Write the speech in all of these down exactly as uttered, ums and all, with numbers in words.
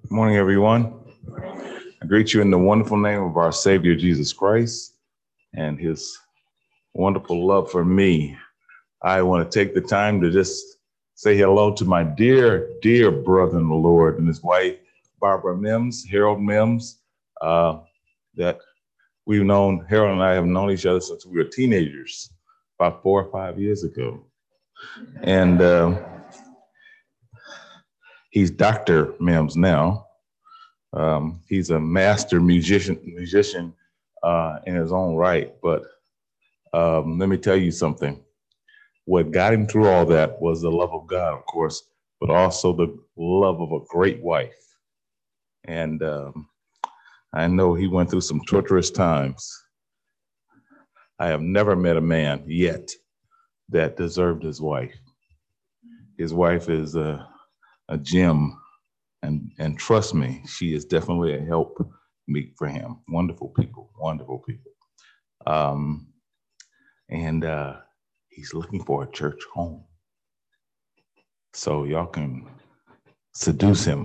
Good morning, everyone. I greet you in the wonderful name of our Savior, Jesus Christ, and his wonderful love for me. I want to take the time to just say hello to my dear, dear brother in the Lord and his wife, Barbara Mims, Harold Mims, uh, that we've known, Harold and I have known each other since we were teenagers, about four or five years ago. And uh, he's Doctor Mims now. Um, he's a master musician, musician uh, in his own right. But um, let me tell you something. What got him through all that was the love of God, of course, but also the love of a great wife. And um, I know he went through some torturous times. I have never met a man yet that deserved his wife. His wife is a, a gem. And and trust me, she is definitely a help meet for him. Wonderful people, wonderful people. Um, and uh, he's looking for a church home. So y'all can seduce him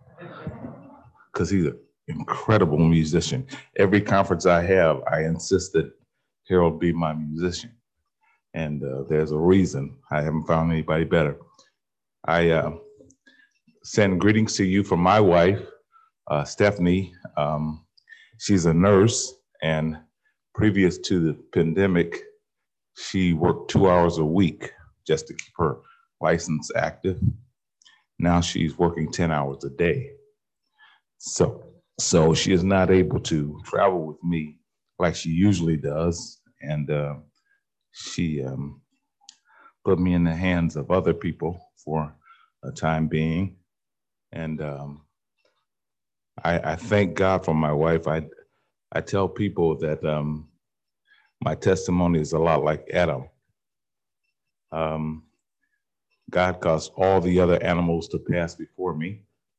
because he's an incredible musician. Every conference I have, I insist that Harold be my musician. And uh, there's a reason. I haven't found anybody better. I uh, send greetings to you from my wife, uh, Stephanie. Um, she's a nurse, and previous to the pandemic, she worked two hours a week just to keep her license active. Now she's working ten hours a day. So, so she is not able to travel with me like she usually does, and uh, she um, put me in the hands of other people for a time being. And um, I, I thank God for my wife. I I tell people that um, my testimony is a lot like Adam. Um, God caused all the other animals to pass before me,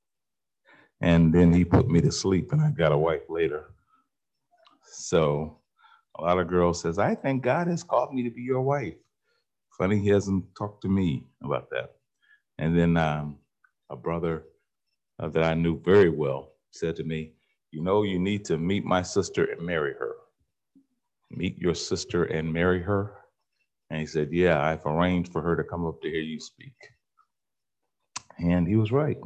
and then he put me to sleep, and I got a wife later. So a lot of girls says, I think God has called me to be your wife. Funny, he hasn't talked to me about that. And then um, a brother Uh, that I knew very well said to me, you know, you need to meet my sister and marry her. Meet your sister and marry her. And he said, yeah, I've arranged for her to come up to hear you speak. And he was right.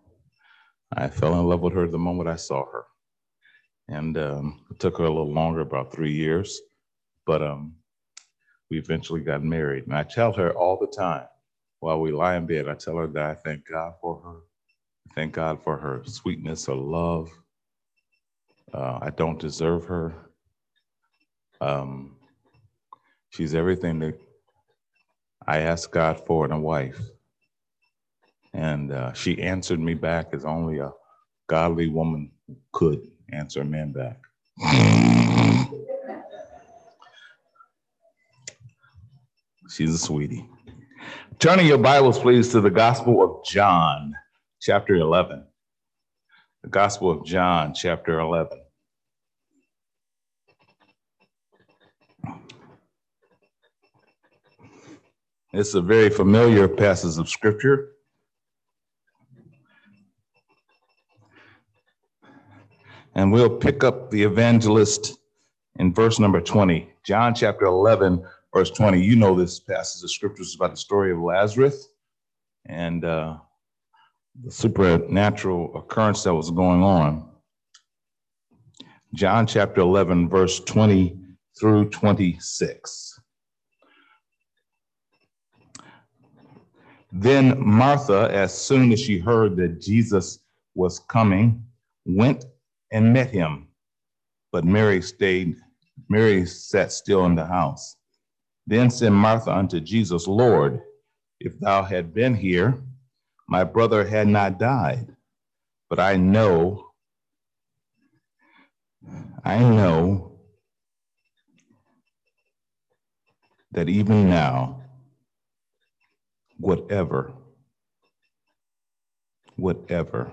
I fell in love with her the moment I saw her. And um, it took her a little longer, about three years. But um, we eventually got married. And I tell her all the time while we lie in bed, I tell her that I thank God for her. Thank God for her sweetness, her love. Uh, I don't deserve her. Um, she's everything that I asked God for in a wife. And uh, she answered me back as only a godly woman could answer a man back. She's a sweetie. Turning your Bibles, please, to the Gospel of John, chapter eleven. The Gospel of John, chapter eleven. It's a very familiar passage of scripture. And we'll pick up the evangelist in verse number twenty. John chapter eleven, verse twenty. You know this passage of scripture is about the story of Lazarus and uh, the supernatural occurrence that was going on. John chapter eleven, verse twenty through twenty-six. Then Martha, as soon as she heard that Jesus was coming, went and met him. But Mary stayed, Mary sat still in the house. Then said Martha unto Jesus, Lord, if thou had been here, my brother had not died. But I know, I know that even now, whatever, whatever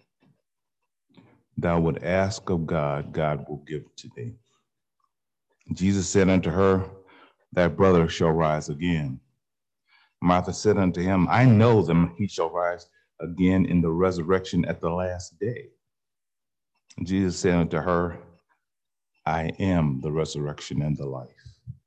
thou would ask of God, God will give to thee. Jesus said unto her, thy brother shall rise again. Martha said unto him, I know that he shall rise again in the resurrection at the last day. And Jesus said unto her, I am the resurrection and the life.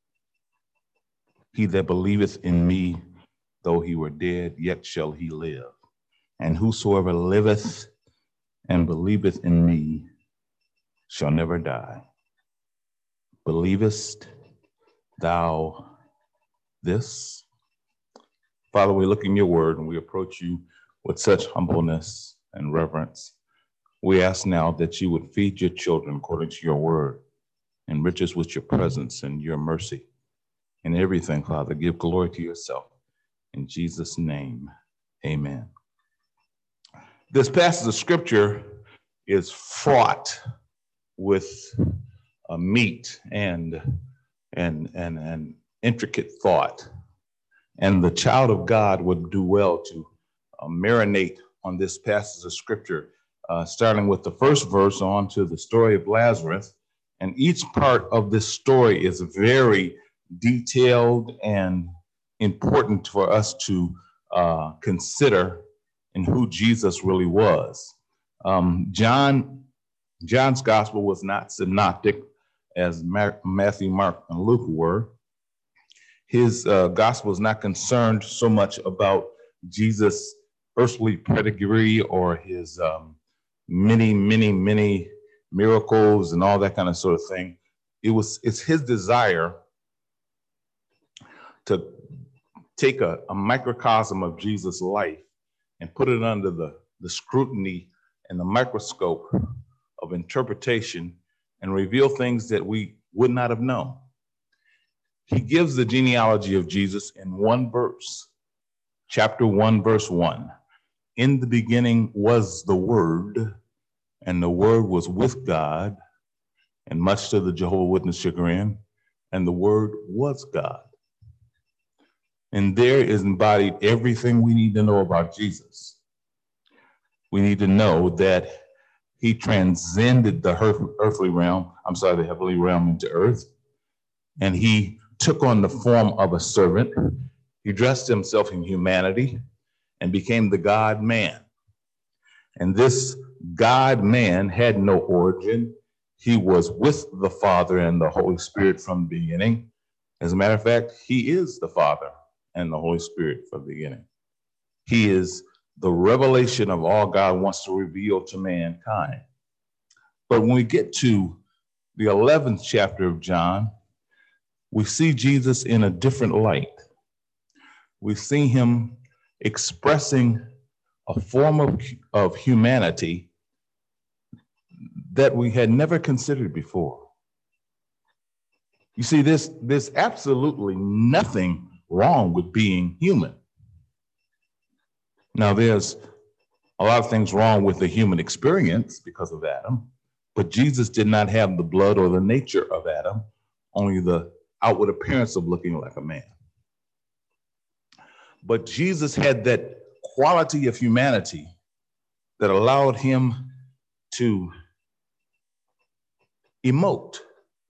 He that believeth in me, though he were dead, yet shall he live. And whosoever liveth and believeth in me shall never die. Believest thou this? Father, we look in your word and we approach you with such humbleness and reverence. We ask now that you would feed your children according to your word, enrich us with your presence and your mercy. In everything, Father, give glory to yourself. In Jesus' name, amen. This passage of scripture is fraught with a meat and, and, and, and intricate thought. And the child of God would do well to uh, marinate on this passage of scripture, uh, starting with the first verse on to the story of Lazarus. And each part of this story is very detailed and important for us to uh, consider in who Jesus really was. Um, John, John's gospel was not synoptic as Mar- Matthew, Mark, and Luke were. His uh, gospel is not concerned so much about Jesus' earthly pedigree or his um, many, many, many miracles and all that kind of sort of thing. It was, it's his desire to take a, a microcosm of Jesus' life and put it under the, the scrutiny and the microscope of interpretation and reveal things that we would not have known. He gives the genealogy of Jesus in one verse, chapter one, verse one. In the beginning was the Word, and the Word was with God, and much to the Jehovah's Witness chagrin, and the Word was God. And there is embodied everything we need to know about Jesus. We need to know that he transcended the earthly realm, I'm sorry, the heavenly realm into earth, and he took on the form of a servant. He dressed himself in humanity and became the God-man. And this God-man had no origin. He was with the Father and the Holy Spirit from the beginning. As a matter of fact, he is the Father and the Holy Spirit from the beginning. He is the revelation of all God wants to reveal to mankind. But when we get to the eleventh chapter of John, we see Jesus in a different light. We see him expressing a form of, of humanity that we had never considered before. You see, there's, there's absolutely nothing wrong with being human. Now, there's a lot of things wrong with the human experience because of Adam, but Jesus did not have the blood or the nature of Adam, only the outward appearance of looking like a man. But Jesus had that quality of humanity that allowed him to emote,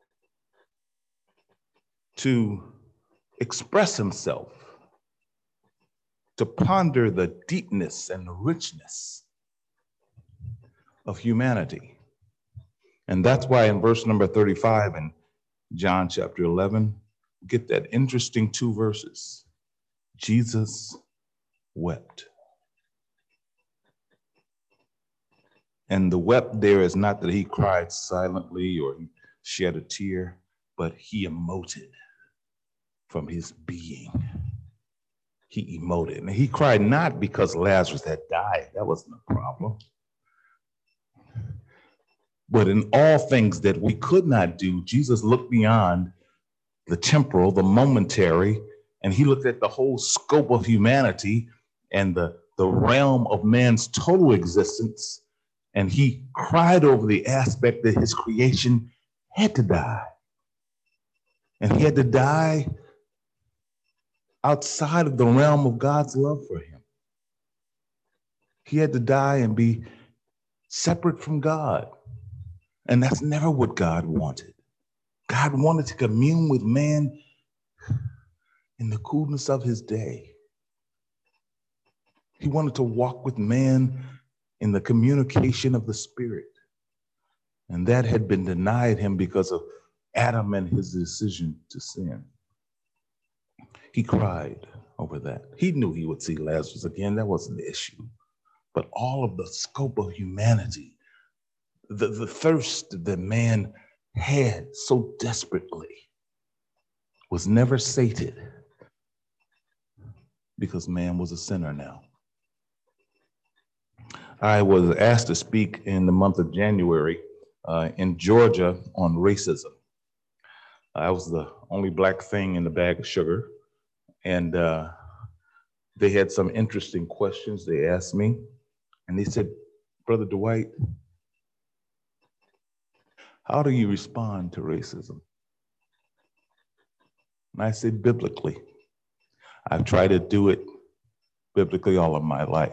to express himself, to ponder the deepness and the richness of humanity. And that's why in verse number thirty-five in John chapter eleven, we get that interesting two verses. Jesus wept. And the wept there is not that he cried silently or he shed a tear, but he emoted from his being. He emoted. And he cried not because Lazarus had died. That wasn't a problem. But in all things that we could not do, Jesus looked beyond the temporal, the momentary, and he looked at the whole scope of humanity and the, the realm of man's total existence. And he cried over the aspect that his creation had to die. And he had to die outside of the realm of God's love for him. He had to die and be separate from God. And that's never what God wanted. God wanted to commune with man in the coolness of his day. He wanted to walk with man in the communication of the Spirit. And that had been denied him because of Adam and his decision to sin. He cried over that. He knew he would see Lazarus again. That wasn't the issue. But all of the scope of humanity, the, the thirst that man had so desperately, was never sated because man was a sinner now. I was asked to speak in the month of January uh, in Georgia on racism. I was the only black thing in the bag of sugar, and uh, they had some interesting questions they asked me, and they said, Brother Dwight, how do you respond to racism? And I said, biblically. I've tried to do it biblically all of my life.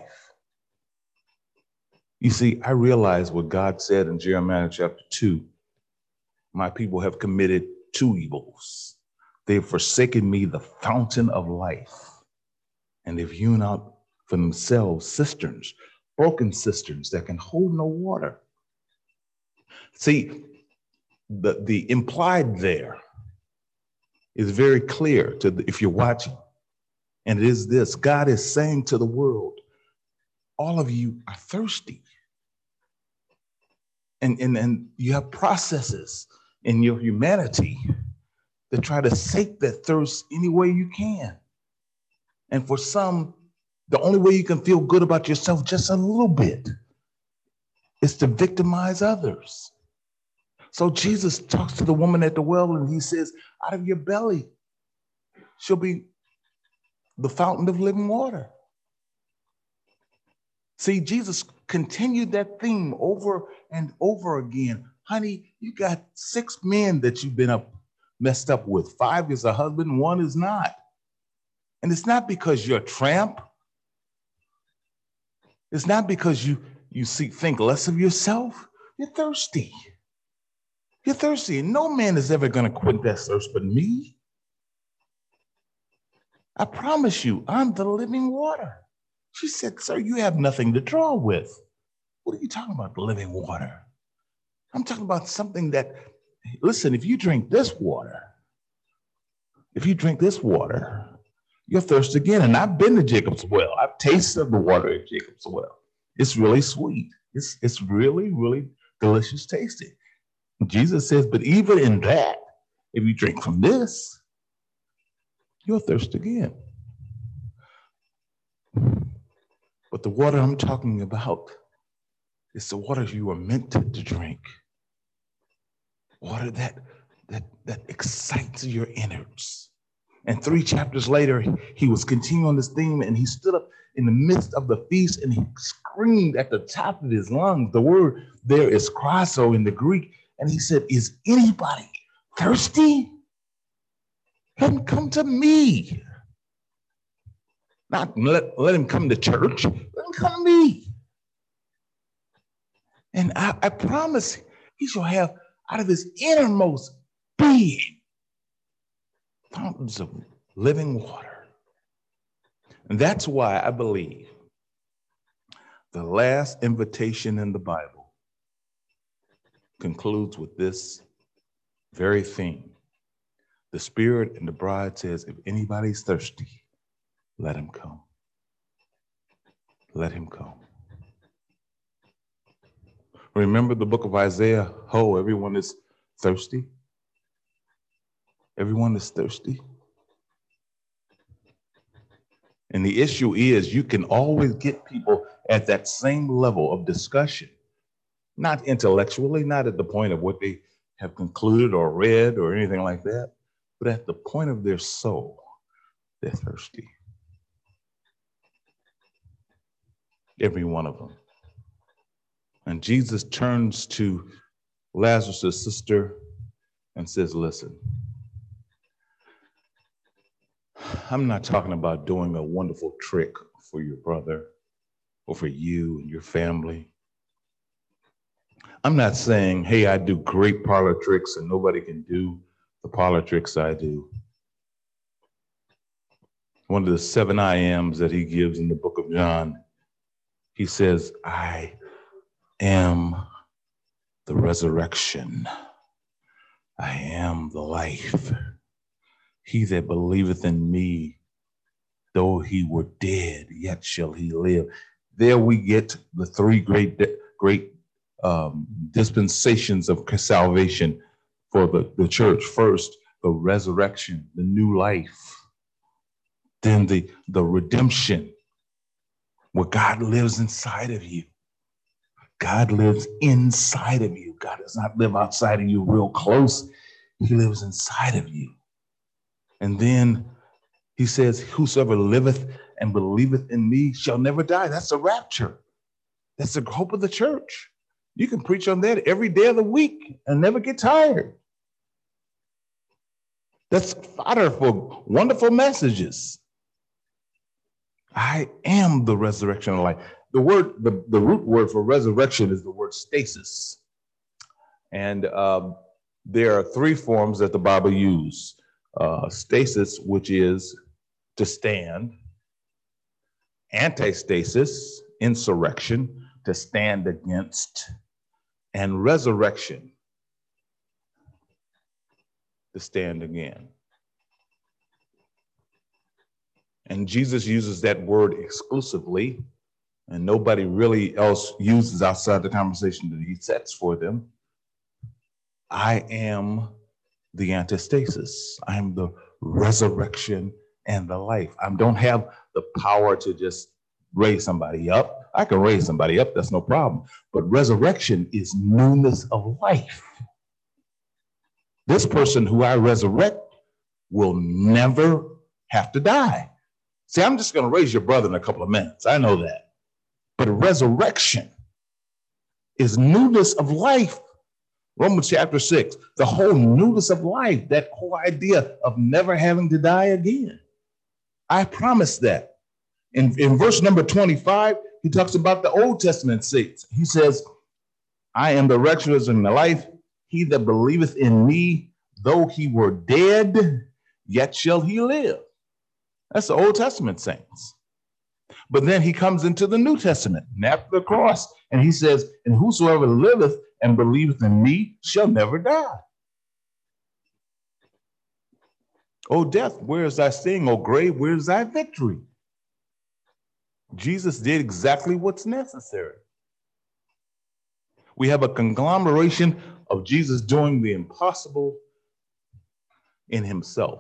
You see, I realize what God said in Jeremiah chapter two. My people have committed two evils. They've forsaken me, the fountain of life, and they've hewn out for themselves cisterns, broken cisterns that can hold no water. See, the, the implied there is very clear to the, if you're watching, and it is this: God is saying to the world, all of you are thirsty. And, and, and you have processes in your humanity that try to sate that thirst any way you can. And for some, the only way you can feel good about yourself just a little bit is to victimize others. So Jesus talks to the woman at the well and he says, out of your belly shall be the fountain of living water. See, Jesus continued that theme over and over again. Honey, you got six men that you've been up messed up with. Five is a husband, one is not. And it's not because you're a tramp. It's not because you, you see, think less of yourself. You're thirsty. You're thirsty. And no man is ever going to quench that thirst but me. I promise you, I'm the living water. She said, sir, you have nothing to draw with. What are you talking about, the living water? I'm talking about something that, listen, if you drink this water, if you drink this water, you'll thirst again. And I've been to Jacob's well. I've tasted the water at Jacob's well. It's really sweet. It's, it's really, really delicious tasting. Jesus says, but even in that, if you drink from this, you'll thirst again. But the water I'm talking about is the water you are meant to, to drink. Water that, that, that excites your innards. And three chapters later, he was continuing on this theme, and he stood up in the midst of the feast and he screamed at the top of his lungs. The word there is krasso in the Greek. And he said, is anybody thirsty? Let him come to me. Not let, let him come to church. Let him come to me. And I, I promise he shall have out of his innermost being fountains of living water. And that's why I believe the last invitation in the Bible concludes with this very theme. The Spirit and the bride says, if anybody's thirsty, let him come. Let him come. Remember the book of Isaiah? Ho, everyone is thirsty. Everyone is thirsty. And the issue is you can always get people at that same level of discussion, not intellectually, not at the point of what they have concluded or read or anything like that, but at the point of their soul, they're thirsty. Every one of them. And Jesus turns to Lazarus' sister and says, listen, I'm not talking about doing a wonderful trick for your brother or for you and your family. I'm not saying, hey, I do great parlor tricks and nobody can do the parlor tricks I do. One of the seven I ams that he gives in the book of John, he says, I am the resurrection. I am the life. He that believeth in me, though he were dead, yet shall he live. There we get the three great, great um, dispensations of salvation for the, the church. First, the resurrection, the new life. Then the, the redemption, where God lives inside of you. God lives inside of you. God does not live outside of you real close. He lives inside of you. And then he says, whosoever liveth and believeth in me shall never die. That's the rapture. That's the hope of the church. You can preach on that every day of the week and never get tired. That's fodder for wonderful messages. I am the resurrection of life. The word, the, the root word for resurrection is the word stasis. And um, there are three forms that the Bible uses. Uh, stasis, which is to stand. Antistasis, insurrection, to stand against. And resurrection, to stand again. And Jesus uses that word exclusively, and nobody really else uses outside the conversation that he sets for them. I am the antistasis. I'm the resurrection and the life. I don't have the power to just raise somebody up. I can raise somebody up, that's no problem. But resurrection is newness of life. This person who I resurrect will never have to die. See, I'm just going to raise your brother in a couple of minutes. I know that. But resurrection is newness of life. Romans chapter six, the whole newness of life, that whole idea of never having to die again. I promise that. In, in verse number twenty-five, he talks about the Old Testament saints. He says, I am the resurrection and the life. He that believeth in me, though he were dead, yet shall he live. That's the Old Testament saints. But then he comes into the New Testament, after the cross, and he says, and whosoever liveth and believeth in me shall never die. O death, where is thy sting? O grave, where is thy victory? Jesus did exactly what's necessary. We have a conglomeration of Jesus doing the impossible in himself.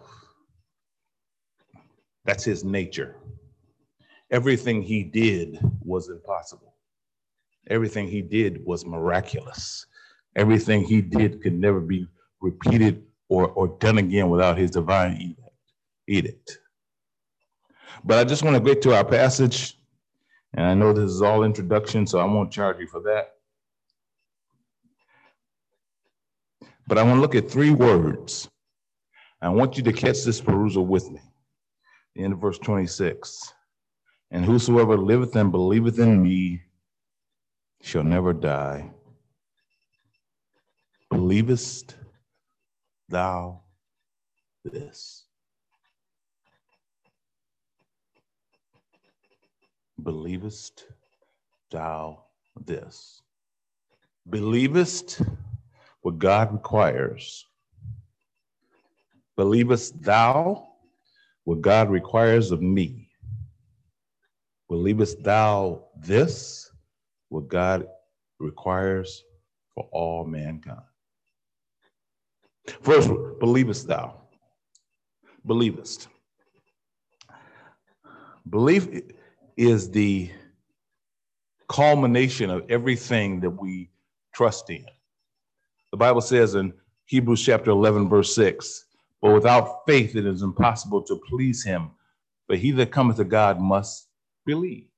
That's his nature. Everything he did was impossible. Everything he did was miraculous. Everything he did could never be repeated or, or done again without his divine edict. But I just want to get to our passage, and I know this is all introduction, so I won't charge you for that. But I want to look at three words. I want you to catch this perusal with me. In verse twenty-six, and whosoever liveth and believeth in me shall never die. Believest thou this? Believest thou this? Believest what God requires? Believest thou what God requires of me? Believest thou this, what God requires for all mankind? First, believest thou? Believest. Belief is the culmination of everything that we trust in. The Bible says in Hebrews chapter eleven, verse six, but without faith it is impossible to please him. But he that cometh to God must believe.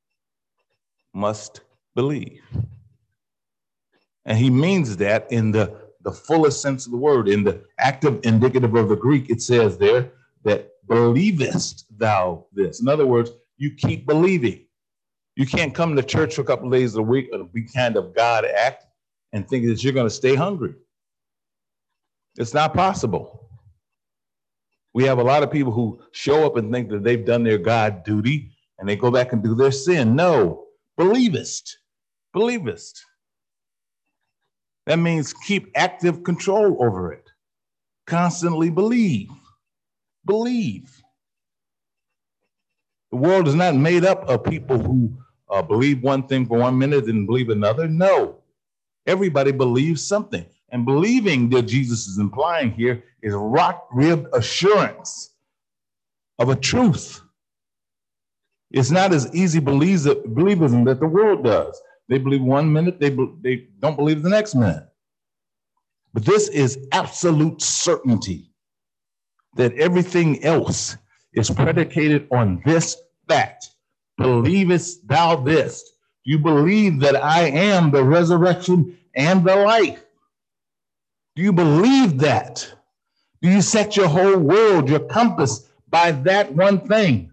Must believe. And he means that in the, the fullest sense of the word. In the active indicative of the Greek, it says there that believest thou this. In other words, you keep believing. You can't come to church for a couple of days a week and be kind of God act and think that you're going to stay hungry. It's not possible. We have a lot of people who show up and think that they've done their God duty and they go back and do their sin. No, believest, believest. That means keep active control over it. Constantly believe, believe. The world is not made up of people who uh, believe one thing for one minute and believe another. No, everybody believes something. And believing that Jesus is implying here is rock-ribbed assurance of a truth. It's not as easy believism that the world does. They believe one minute, they, they don't believe the next minute. But this is absolute certainty that everything else is predicated on this fact. Believest thou this? You believe that I am the resurrection and the life. Do you believe that? Do you set your whole world, your compass, by that one thing?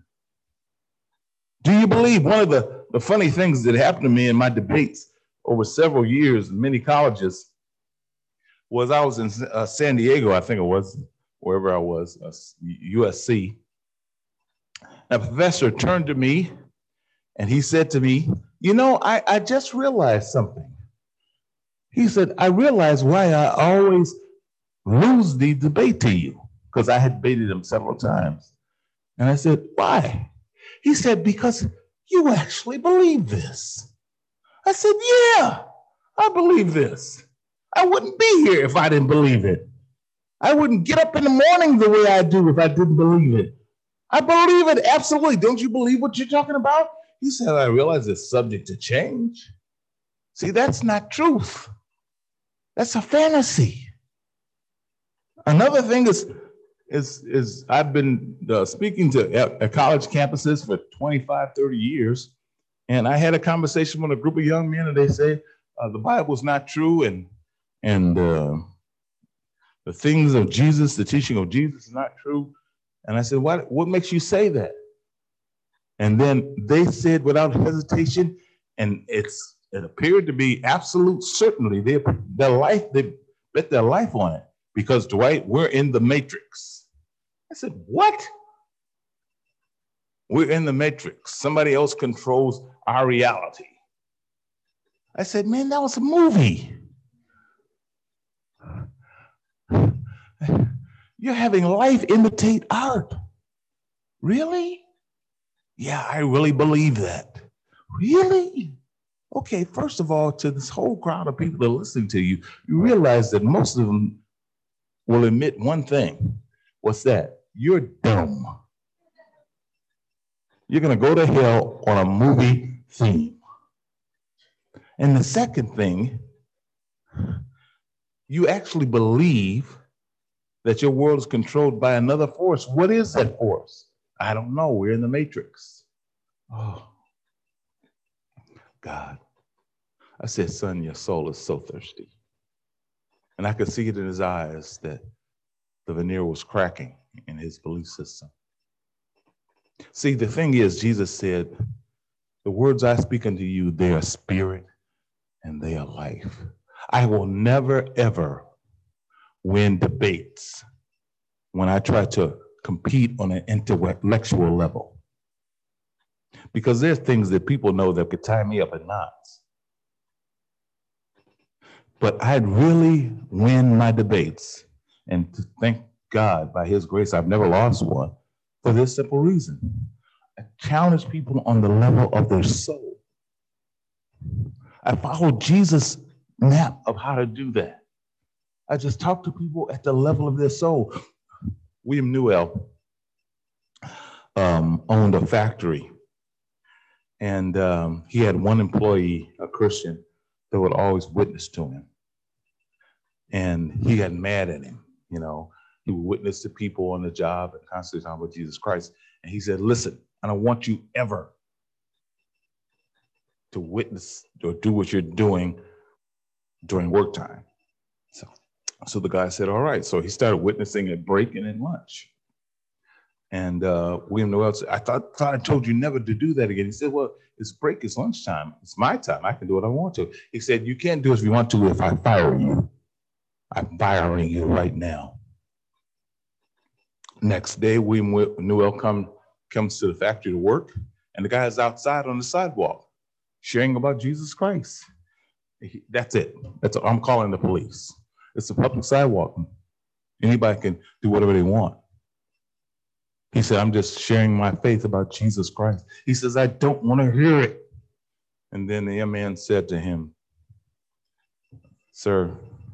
Do you believe? One of the, the funny things that happened to me in my debates over several years in many colleges was I was in uh, San Diego, I think it was, wherever I was, uh, U S C. And a professor turned to me and he said to me, you know, I, I just realized something. He said, I realized why I always lose the debate to you, because I had debated him several times. And I said, why? He said, because you actually believe this. I said, yeah, I believe this. I wouldn't be here if I didn't believe it. I wouldn't get up in the morning the way I do if I didn't believe it. I believe it, absolutely. Don't you believe what you're talking about? He said, I realize it's subject to change. See, that's not truth. That's a fantasy. Another thing is, is, is I've been uh, speaking to at, at college campuses for twenty-five, thirty years, and I had a conversation with a group of young men, and they say uh, the Bible's not true, and and uh, the things of Jesus, the teaching of Jesus is not true. And I said, what, what makes you say that? And then they said without hesitation, and it's it appeared to be absolute certainty, they, their life, they bet their life on it. Because, Dwight, we're in the matrix. I said, what? We're in the matrix. Somebody else controls our reality. I said, man, that was a movie. You're having life imitate art. Really? Yeah, I really believe that. Really? Okay, first of all, to this whole crowd of people that are listening to you, you realize that most of them will admit one thing. What's that? You're dumb. You're going to go to hell on a movie theme. And the second thing, you actually believe that your world is controlled by another force. What is that force? I don't know. We're in the matrix. Oh, God. I said, son, your soul is so thirsty. And I could see it in his eyes that the veneer was cracking in his belief system. See, the thing is, Jesus said, the words I speak unto you, they are spirit and they are life. I will never, ever win debates when I try to compete on an intellectual level. Because there's things that people know that could tie me up in knots. But I'd really win my debates, and to thank God, by his grace, I've never lost one, for this simple reason. I challenge people on the level of their soul. I follow Jesus' map of how to do that. I just talk to people at the level of their soul. William Newell um, owned a factory, and um, he had one employee, a Christian, that would always witness to him. And he got mad at him, you know. He would witness to people on the job and constantly talking about Jesus Christ. And he said, listen, I don't want you ever to witness or do what you're doing during work time. So, so the guy said, all right. So he started witnessing at break and at lunch. And uh, William Noel said, I thought, thought I told you never to do that again. He said, well, it's break, it's lunchtime. It's my time. I can do what I want to. He said, you can't do it if you want to if I fire you. I'm firing you right now. Next day, William Newell come, comes to the factory to work, and the guy is outside on the sidewalk sharing about Jesus Christ. He, that's it. That's I'm calling the police. It's a public sidewalk. Anybody can do whatever they want. He said, I'm just sharing my faith about Jesus Christ. He says, I don't want to hear it. And then the young man said to him, sir,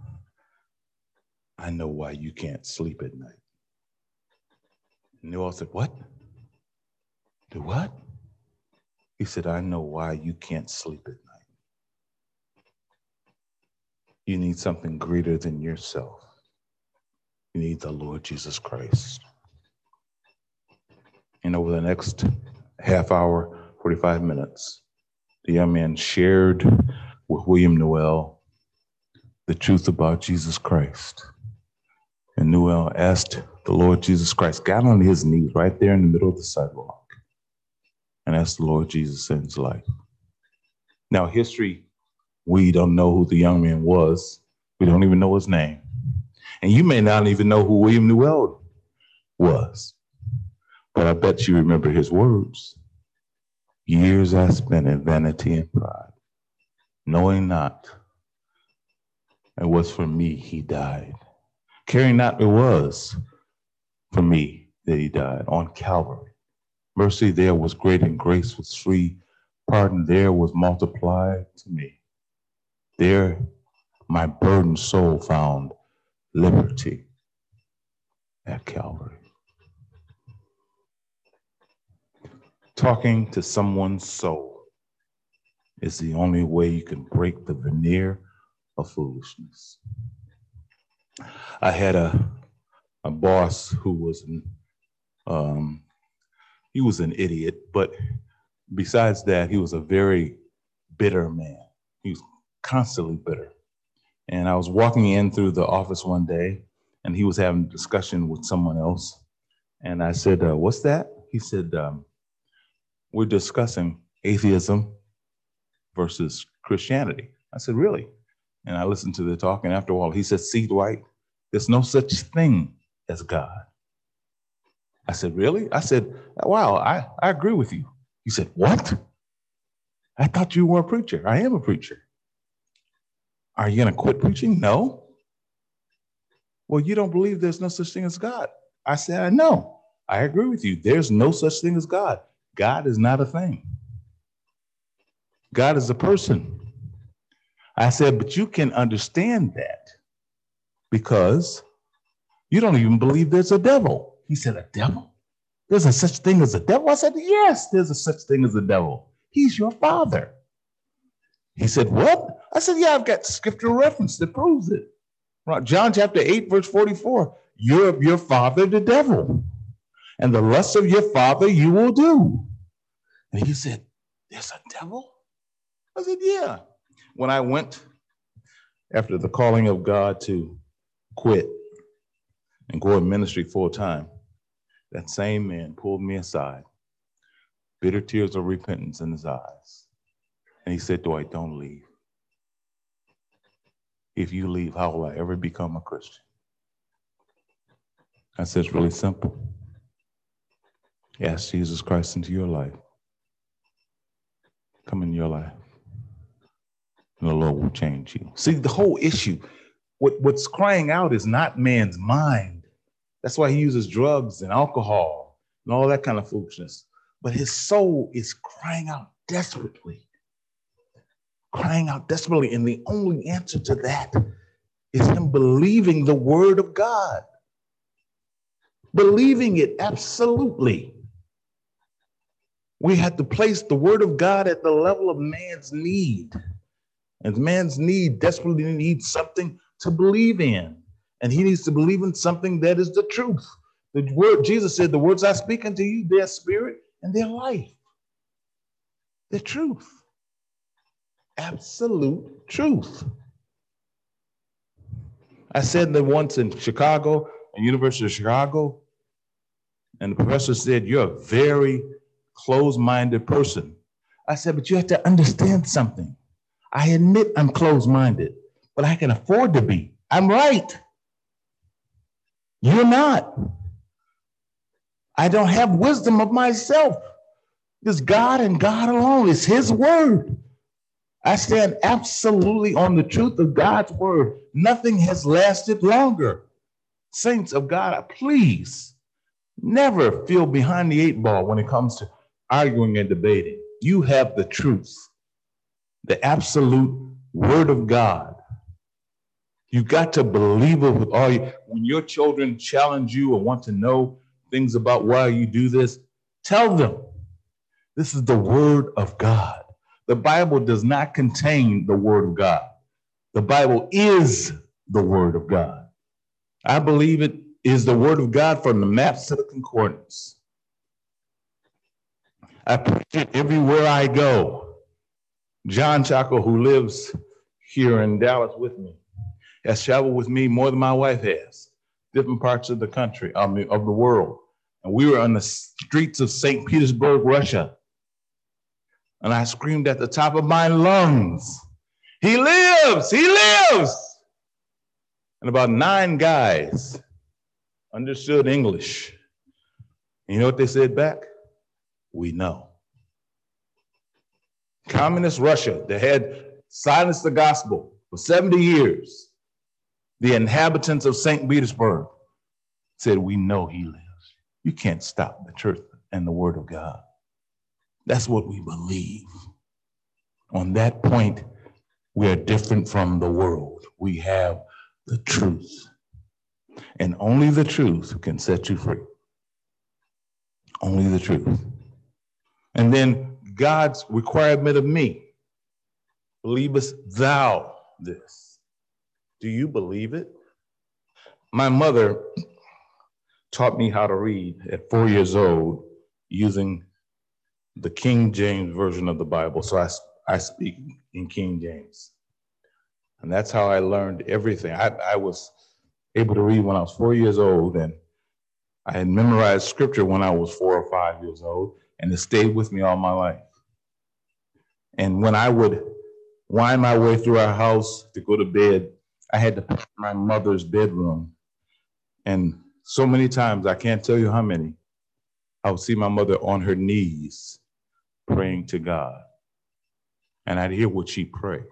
I know why you can't sleep at night. And Newell said, what? Do what? He said, I know why you can't sleep at night. You need something greater than yourself. You need the Lord Jesus Christ. And over the next half hour, forty-five minutes, the young man shared with William Newell the truth about Jesus Christ. And Newell asked the Lord Jesus Christ, got on his knees right there in the middle of the sidewalk, and asked the Lord Jesus in his life. Now, history, we don't know who the young man was. We don't even know his name. And you may not even know who William Newell was. But I bet you remember his words. Years I spent in vanity and pride, knowing not it was for me he died. Caring not it was for me that he died on Calvary. Mercy there was great and grace was free. Pardon there was multiplied to me. There my burdened soul found liberty at Calvary. Talking to someone's soul is the only way you can break the veneer of foolishness. I had a, a boss who was an, um, he was an idiot, but besides that, he was a very bitter man. He was constantly bitter. And I was walking in through the office one day, and he was having a discussion with someone else. And I said, uh, what's that? He said, um, we're discussing atheism versus Christianity. I said, really? And I listened to the talk, and after a while, he said, see, Dwight, there's no such thing as God. I said, really? I said, wow, I, I agree with you. He said, what? I thought you were a preacher. I am a preacher. Are you going to quit preaching? No. Well, you don't believe there's no such thing as God. I said, I know. I agree with you. There's no such thing as God. God is not a thing. God is a person. I said, but you can understand that because you don't even believe there's a devil. He said, a devil? There's a such thing as a devil? I said, yes, there's a such thing as a devil. He's your father. He said, what? I said, yeah, I've got scriptural reference that proves it. Right. John chapter eight, verse forty-four, you're of your father, the devil, and the lust of your father you will do. And he said, there's a devil? I said, yeah. When I went after the calling of God to quit and go in ministry full time, that same man pulled me aside, bitter tears of repentance in his eyes. And he said, Dwight, don't leave. If you leave, how will I ever become a Christian? I said, it's really simple. Ask Jesus Christ into your life. Come in your life. And the Lord will change you. See, the whole issue, what, what's crying out is not man's mind. That's why he uses drugs and alcohol and all that kind of foolishness. But his soul is crying out desperately. Crying out desperately. And the only answer to that is him believing the word of God. Believing it absolutely. We have to place the word of God at the level of man's need. And man's need desperately needs something to believe in. And he needs to believe in something that is the truth. The word, Jesus said, the words I speak unto you, their spirit and their life. The truth. Absolute truth. I said that once in Chicago, at University of Chicago, and the professor said, you're a very closed-minded person. I said, but you have to understand something. I admit I'm closed-minded, but I can afford to be. I'm right. You're not. I don't have wisdom of myself. It's God and God alone. It's his word. I stand absolutely on the truth of God's word. Nothing has lasted longer. Saints of God, please never feel behind the eight ball when it comes to arguing and debating. You have the truth, the absolute word of God. You've got to believe it with all you. When your children challenge you or want to know things about why you do this, tell them this is the word of God. The Bible does not contain the word of God. The Bible is the word of God. I believe it is the word of God from the maps to the concordance. I preach it everywhere I go. John Chaco, who lives here in Dallas with me, has traveled with me more than my wife has, different parts of the country, I mean, of the world. And we were on the streets of Saint Petersburg, Russia. And I screamed at the top of my lungs, he lives, he lives. And about nine guys understood English. And you know what they said back? We know. Communist Russia, that had silenced the gospel for seventy years, the inhabitants of Saint Petersburg said, we know he lives. You can't stop the truth and the word of God. That's what we believe. On that point, we're different from the world. We have the truth. And only the truth can set you free. Only the truth. And then God's requirement of me, believest thou this? Do you believe it? My mother taught me how to read at four years old using the King James Version of the Bible. So I, I speak in King James. And that's how I learned everything. I, I was able to read when I was four years old, and I had memorized scripture when I was four or five years old, and it stayed with me all my life. And when I would wind my way through our house to go to bed, I had to pick my mother's bedroom. And so many times, I can't tell you how many, I would see my mother on her knees praying to God. And I'd hear what she prayed.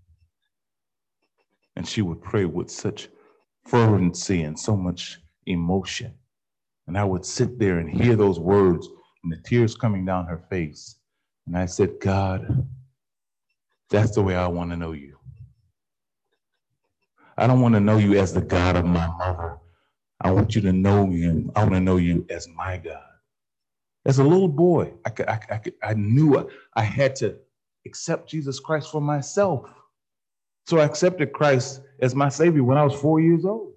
And she would pray with such fervency and so much emotion. And I would sit there and hear those words and the tears coming down her face. And I said, God, that's the way I want to know you. I don't want to know you as the God of my mother. I want you to know you. I want to know you as my God. As a little boy, I, could, I, I, could, I knew I, I had to accept Jesus Christ for myself. So I accepted Christ as my Savior when I was four years old.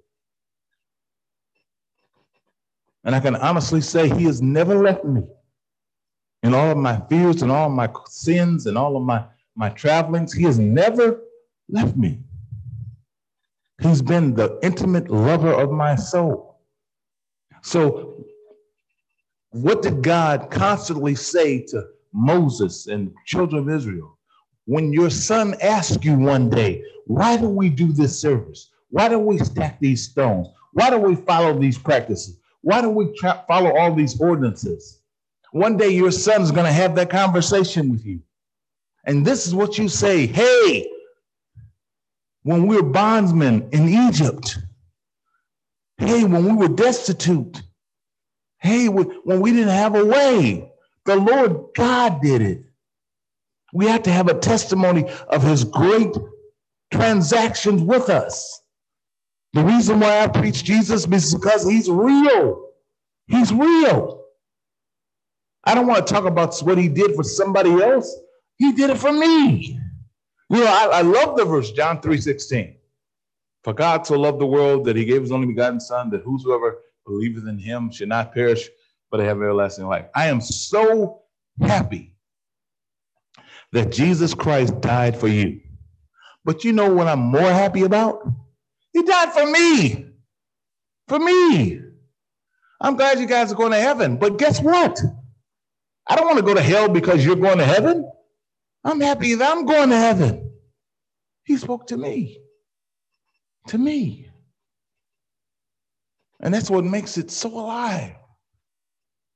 And I can honestly say he has never left me. In all of my fears and all of my sins and all of my, my travelings, he has never left me. He's been the intimate lover of my soul. So what did God constantly say to Moses and the children of Israel? When your son asks you one day, why do we do this service? Why do we stack these stones? Why do we follow these practices? Why do we tra- follow all these ordinances? One day your son's going to have that conversation with you. And this is what you say, hey, when we were bondsmen in Egypt, hey, when we were destitute, hey, when we didn't have a way, the Lord God did it. We have to have a testimony of his great transactions with us. The reason why I preach Jesus is because he's real. He's real. I don't want to talk about what he did for somebody else. He did it for me. You know, I, I love the verse, John three sixteen. For God so loved the world that he gave his only begotten son, that whosoever believeth in him should not perish, but have everlasting life. I am so happy that Jesus Christ died for you. But you know what I'm more happy about? He died for me. For me. I'm glad you guys are going to heaven. But guess what? I don't want to go to hell because you're going to heaven. I'm happy that I'm going to heaven. He spoke to me. To me. And that's what makes it so alive.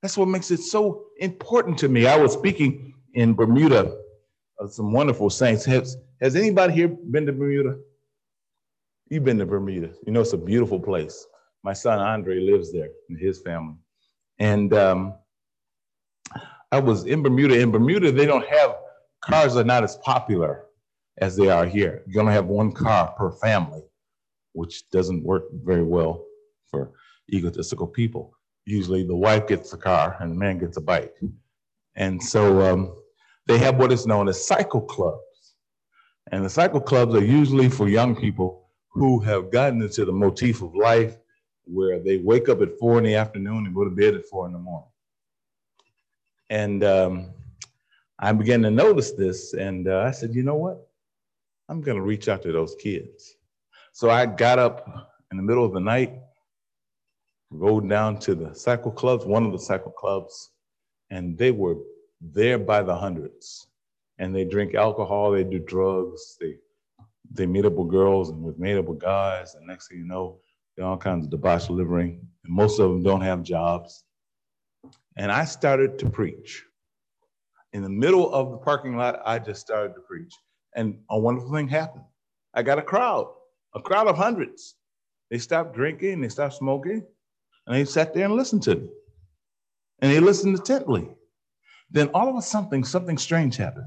That's what makes it so important to me. I was speaking in Bermuda of some wonderful saints. Has, has anybody here been to Bermuda? You've been to Bermuda. You know, it's a beautiful place. My son Andre lives there and his family. And um, I was in Bermuda. In Bermuda, they don't have, cars are not as popular as they are here. You only have one car per family, which doesn't work very well for egotistical people. Usually the wife gets the car and the man gets a bike. And so um, they have what is known as cycle clubs. And the cycle clubs are usually for young people who have gotten into the motif of life where they wake up at four in the afternoon and go to bed at four in the morning. And um, I began to notice this, and uh, I said, you know what? I'm gonna reach out to those kids. So I got up in the middle of the night, rode down to the cycle clubs, one of the cycle clubs, and they were there by the hundreds. And they drink alcohol, they do drugs, they they meet up with girls and with made up with guys, and next thing you know, they're all kinds of debauched living, and most of them don't have jobs. And I started to preach. In the middle of the parking lot, I just started to preach. And a wonderful thing happened. I got a crowd, a crowd of hundreds. They stopped drinking, they stopped smoking, and they sat there and listened to me. And they listened intently. Then all of a sudden, something strange happened.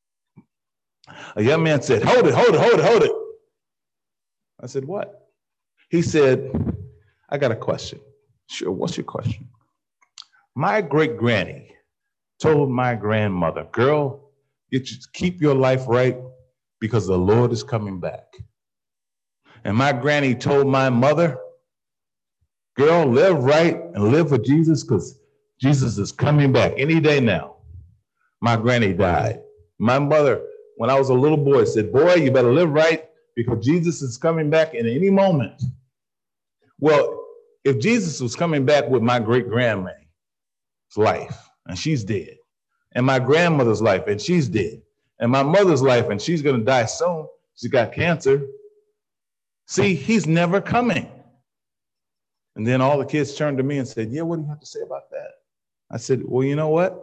A young man said, hold it, hold it, hold it, hold it. I said, what? He said, I got a question. Sure, what's your question? My great granny told my grandmother, girl, you should keep your life right because the Lord is coming back. And my granny told my mother, girl, live right and live for Jesus because Jesus is coming back any day now. My granny died. My mother, when I was a little boy, said, boy, you better live right because Jesus is coming back in any moment. Well, if Jesus was coming back with my great grandma's life, and she's dead, and my grandmother's life, and she's dead, and my mother's life, and she's going to die soon, she got cancer. See, he's never coming. And then all the kids turned to me and said, yeah, what do you have to say about that? I said, well, you know what?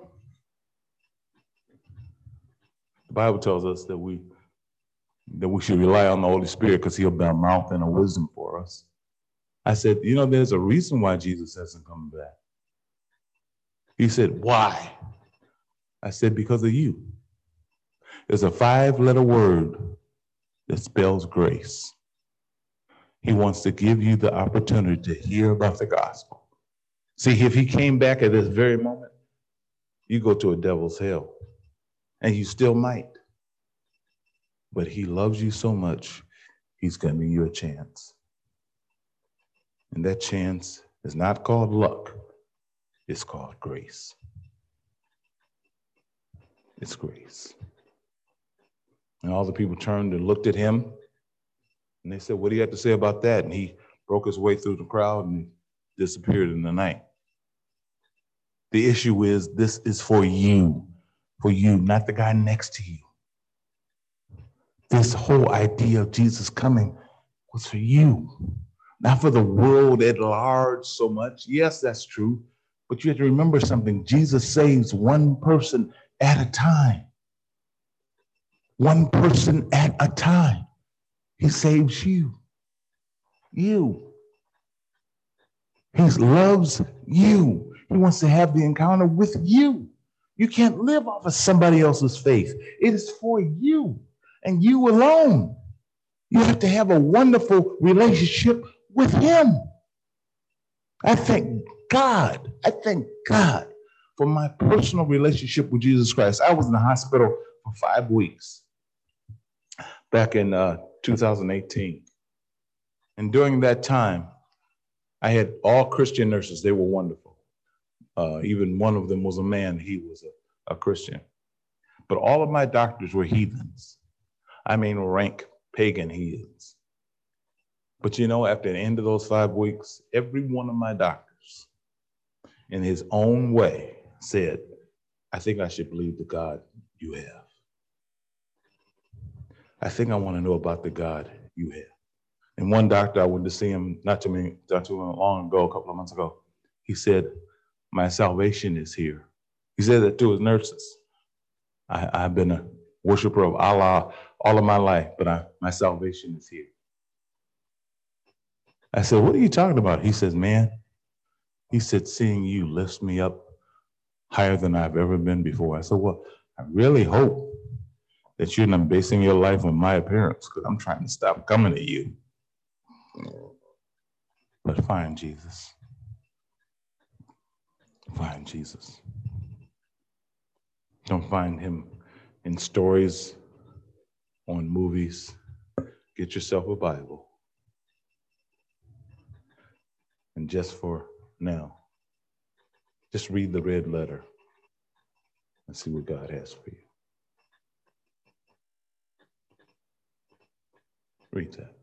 The Bible tells us that we that we should rely on the Holy Spirit because he'll be a mouth and a wisdom for us. I said, you know, there's a reason why Jesus hasn't come back. He said, why? I said, because of you. There's a five-letter word that spells grace. He wants to give you the opportunity to hear about the gospel. See, if he came back at this very moment, you go to a devil's hell, and you still might. But he loves you so much, he's giving you a chance. And that chance is not called luck. It's called grace. It's grace. And all the people turned and looked at him, and they said, what do you have to say about that? And he broke his way through the crowd and disappeared in the night. The issue is, this is for you, for you, not the guy next to you. This whole idea of Jesus coming was for you, not for the world at large so much. Yes, that's true. But you have to remember something. Jesus saves one person at a time. One person at a time. He saves you. You. He loves you. He wants to have the encounter with you. You can't live off of somebody else's faith. It is for you and you alone. You have to have a wonderful relationship with him. I thank God, I thank God for my personal relationship with Jesus Christ. I was in the hospital for five weeks back in uh, two thousand eighteen. And during that time, I had all Christian nurses. They were wonderful. Uh, even one of them was a man. He was a, a Christian. But all of my doctors were heathens. I mean, rank pagan heathens. But you know, after the end of those five weeks, every one of my doctors, in his own way, said, I think I should believe the God you have. I think I want to know about the God you have. And one doctor, I went to see him not too many, not too long ago, a couple of months ago. He said, My salvation is here. He said that to his nurses. I, I've been a worshiper of Allah all of my life, but I, my salvation is here. I said, what are you talking about? He says, man, he said, seeing you lifts me up higher than I've ever been before. I said, well, I really hope that you're not basing your life on my appearance, because I'm trying to stop coming to you. But find Jesus. Find Jesus. Don't find him in stories, on movies. Get yourself a Bible. And just for now, just read the red letter and see what God has for you. Read that.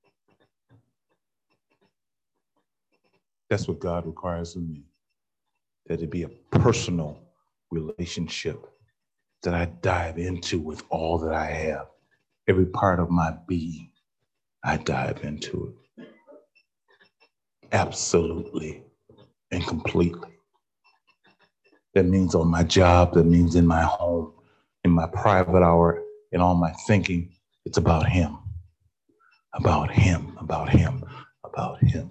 That's what God requires of me, that it be a personal relationship that I dive into with all that I have. Every part of my being, I dive into it. Absolutely and completely. That means on my job, that means in my home, in my private hour, in all my thinking. It's about him, about him, about him, about him.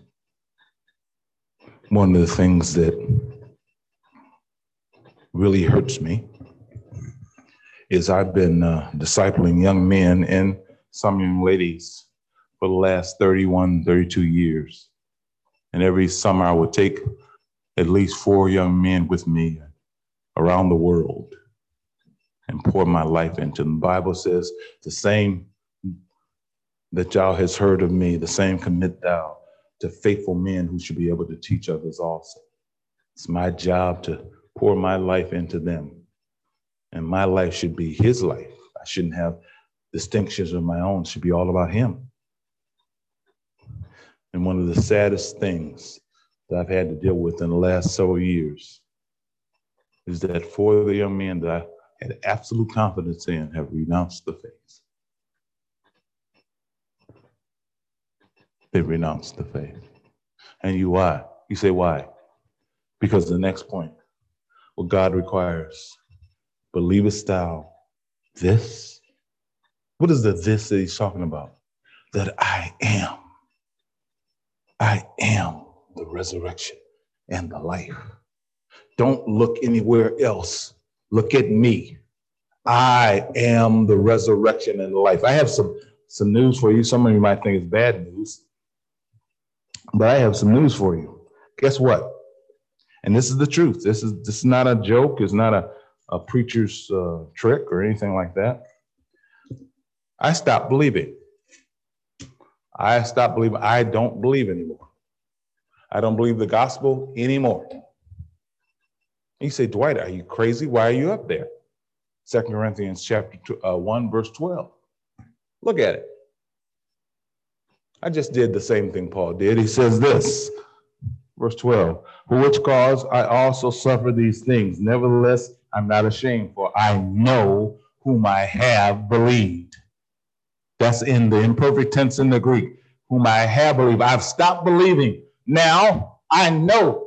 One of the things that really hurts me is I've been uh, discipling young men and some young ladies for the last thirty-one, thirty-two years. And every summer I would take at least four young men with me around the world and pour my life into them. The Bible says, the same that thou hast heard of me, the same commit thou to faithful men who should be able to teach others also. It's my job to pour my life into them. And my life should be his life. I shouldn't have distinctions of my own. It should be all about him. And one of the saddest things that I've had to deal with in the last several years is that four of the young men that I had absolute confidence in have renounced the faith. They've renounced the faith. And you why? You say why? Because the next point, what God requires, believest thou this? What is the this that he's talking about? That I am. I am the resurrection and the life. Don't look anywhere else. Look at me. I am the resurrection and the life. I have some, some news for you. Some of you might think it's bad news, but I have some news for you. Guess what? And this is the truth. This is this is not a joke. It's not a, a preacher's uh, trick or anything like that. I stopped believing. I stopped believing. I don't believe anymore. I don't believe the gospel anymore. You say, Dwight, are you crazy? Why are you up there? Second Corinthians chapter two, uh, one, verse twelve. Look at it. I just did the same thing Paul did. He says this, verse twelve, for which cause I also suffer these things. Nevertheless, I'm not ashamed, for I know whom I have believed. That's in the imperfect tense in the Greek, whom I have believed. I've stopped believing. Now I know.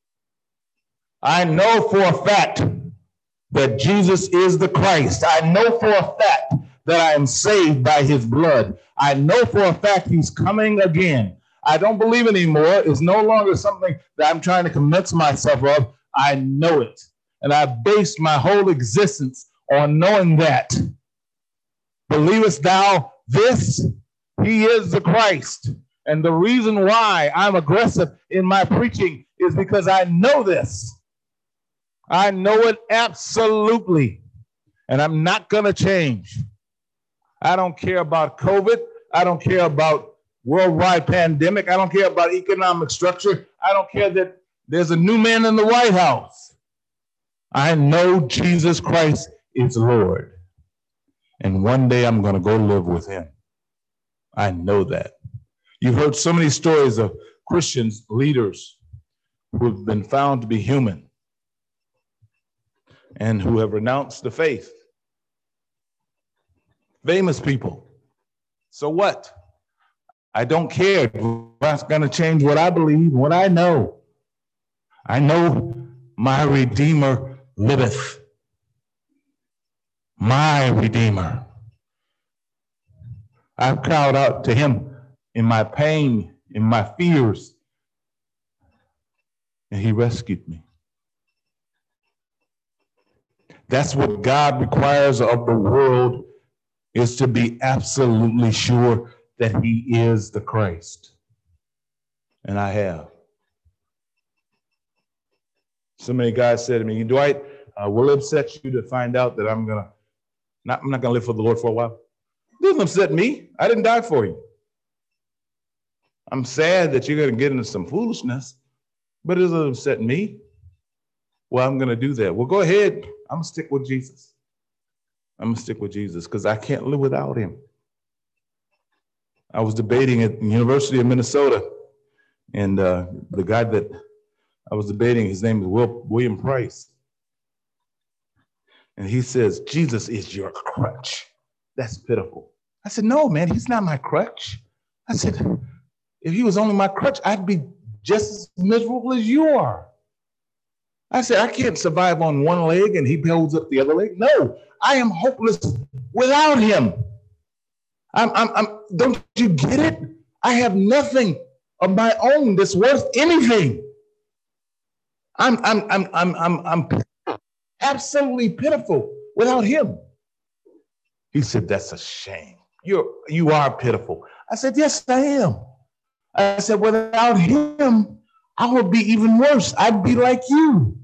I know for a fact that Jesus is the Christ. I know for a fact that I am saved by his blood. I know for a fact he's coming again. I don't believe anymore. It's no longer something that I'm trying to convince myself of. I know it. And I base my whole existence on knowing that. Believest thou this? He is the Christ. And the reason why I'm aggressive in my preaching is because I know this. I know it absolutely. And I'm not going to change. I don't care about COVID. I don't care about worldwide pandemic. I don't care about economic structure. I don't care that there's a new man in the White House. I know Jesus Christ is Lord. And one day I'm going to go live with him. I know that. You've heard so many stories of Christians, leaders, who have been found to be human and who have renounced the faith. Famous people. So what? I don't care. That's going to change what I believe, what I know. I know My Redeemer liveth. My Redeemer. I've cried out to him in my pain, in my fears, and he rescued me. That's what God requires of the world, is to be absolutely sure that he is the Christ. And I have. So many guys said to me, Dwight, uh, will it upset you to find out that I'm gonna not I'm not gonna live for the Lord for a while? It doesn't upset me. I didn't die for you. I'm sad that you're gonna get into some foolishness, but it doesn't upset me. Well, I'm gonna do that. Well, go ahead. I'm gonna stick with Jesus. I'm gonna stick with Jesus because I can't live without him. I was debating at the University of Minnesota, and uh, the guy that I was debating, his name is Will, William Price. And he says, Jesus is your crutch. That's pitiful. I said, no, man, he's not my crutch. I said, if he was only my crutch, I'd be just as miserable as you are. I said, I can't survive on one leg and he holds up the other leg. No, I am hopeless without him. I'm, I'm, I'm, don't you get it? I have nothing of my own that's worth anything. I'm, I'm, I'm, I'm, I'm, I'm absolutely pitiful without him. He said, that's a shame. You're, you are pitiful. I said, yes, I am. I said, without him, I would be even worse. I'd be like you.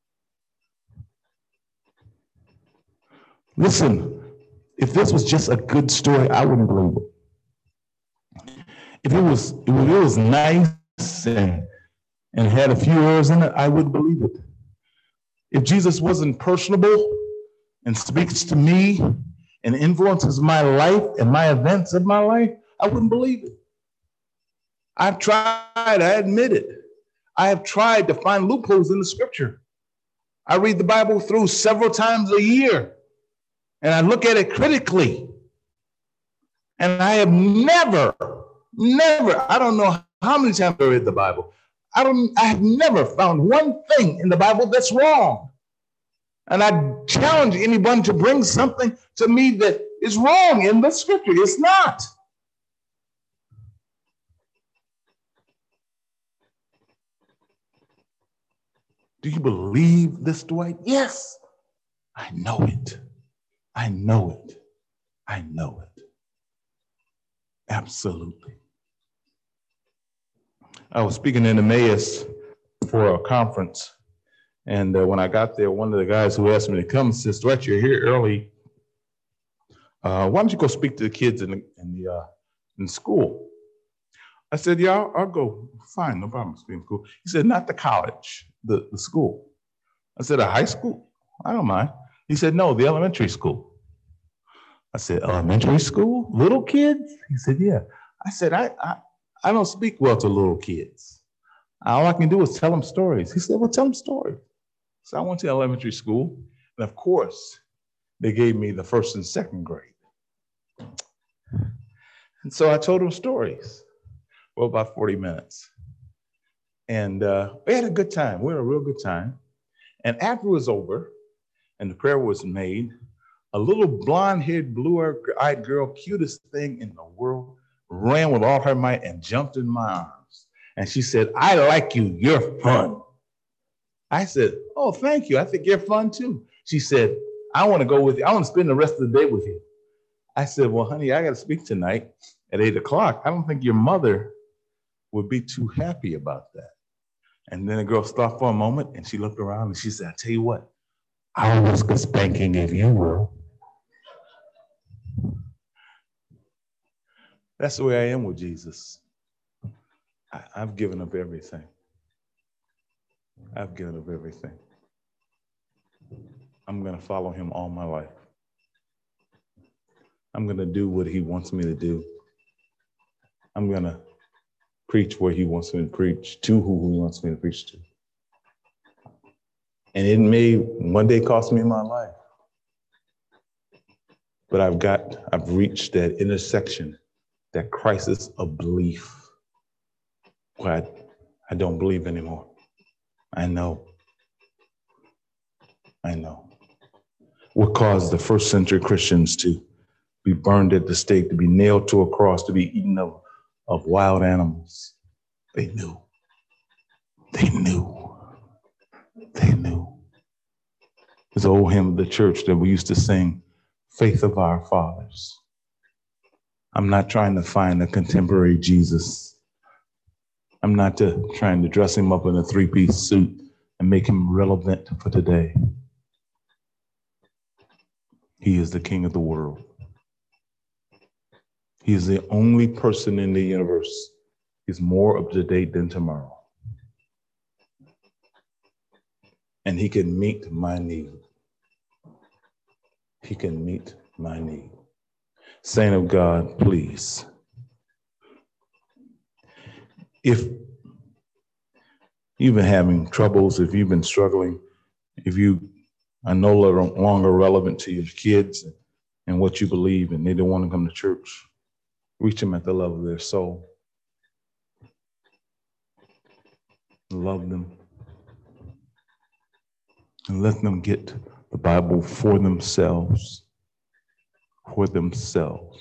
Listen, if this was just a good story, I wouldn't believe it. If it was, if it was nice and and had a few errors in it, I wouldn't believe it. If Jesus wasn't personable and speaks to me and influences my life and my events of my life, I wouldn't believe it. I've tried, I admit it. I have tried to find loopholes in the scripture. I read the Bible through several times a year, and I look at it critically. And I have never, never, I don't know how many times I read the Bible, I don't. I have never found one thing in the Bible that's wrong. And I challenge anyone to bring something to me that is wrong in the scripture. It's not. Do you believe this, Dwight? Yes. I know it. I know it. I know it. Absolutely. I was speaking in Emmaus for a conference, and uh, when I got there, one of the guys who asked me to come says, Dwight, you're here early. Uh, why don't you go speak to the kids in the, in the uh, in school? I said, yeah, I'll, I'll go. Fine, no problem. Speaking school. He said, not the college, the, the school. I said, a high school? I don't mind. He said, no, the elementary school. I said, elementary school? Little kids? He said, yeah. I said, I, I I don't speak well to little kids. All I can do is tell them stories. He said, well, tell them stories. So I went to elementary school. And of course, they gave me the first and second grade. And so I told them stories for about forty minutes. And uh, we had a good time. We had a real good time. And after it was over and the prayer was made, a little blonde-haired, blue-eyed girl, cutest thing in the world, ran with all her might and jumped in my arms. And she said, I like you. You're fun. I said, oh, thank you. I think you're fun too. She said, I want to go with you. I want to spend the rest of the day with you. I said, well, honey, I got to speak tonight at eight o'clock. I don't think your mother would be too happy about that. And then the girl stopped for a moment and she looked around and she said, I tell you what, I'll risk a spanking if you will. That's the way I am with Jesus. I, I've given up everything. I've given up everything. I'm going to follow him all my life. I'm going to do what he wants me to do. I'm going to preach where he wants me to preach, to who he wants me to preach to. And it may one day cost me my life. But I've got, I've reached that intersection, that crisis of belief where I, I don't believe anymore. I know. I know. What caused the first century Christians to be burned at the stake, to be nailed to a cross, to be eaten of, of wild animals? They knew. They knew. They knew. This old hymn of the church that we used to sing, Faith of Our Fathers. I'm not trying to find a contemporary Jesus. I'm not to, trying to dress him up in a three-piece suit and make him relevant for today. He is the King of the world. He is the only person in the universe. He's more up to date than tomorrow. And he can meet my need. He can meet my need. Saint of God, please. If you've been having troubles, if you've been struggling, if you are no longer relevant to your kids and what you believe and they don't want to come to church, reach them at the level of their soul. Love them. And let them get the Bible for themselves. For themselves.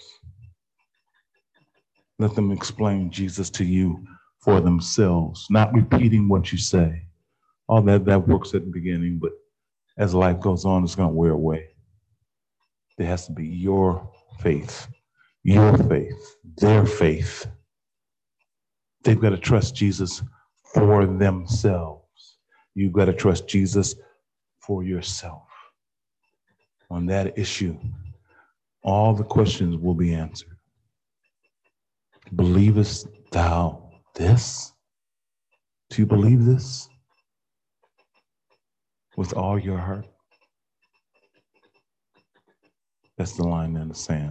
Let them explain Jesus to you for themselves, not repeating what you say. All that, that works at the beginning, but as life goes on, it's going to wear away. There has to be your faith, your faith, their faith. They've got to trust Jesus for themselves. You've got to trust Jesus for yourself. On that issue, all the questions will be answered. Believest thou this? Do you believe this? With all your heart? That's the line in the sand.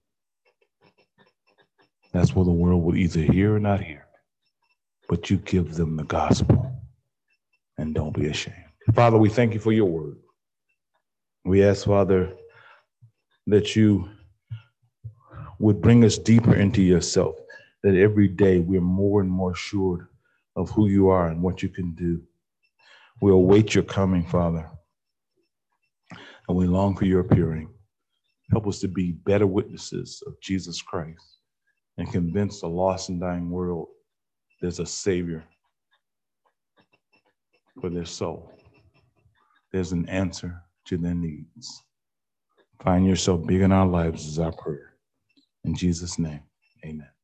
That's where the world will either hear or not hear. But you give them the gospel and don't be ashamed. Father, we thank you for your word. We ask, Father, that you would bring us deeper into yourself, that every day we're more and more sure of who you are and what you can do. We await your coming, Father, and we long for your appearing. Help us to be better witnesses of Jesus Christ and convince the lost and dying world there's a Savior for their soul. There's an answer to their needs. Find yourself big in our lives is our prayer. In Jesus' name, amen.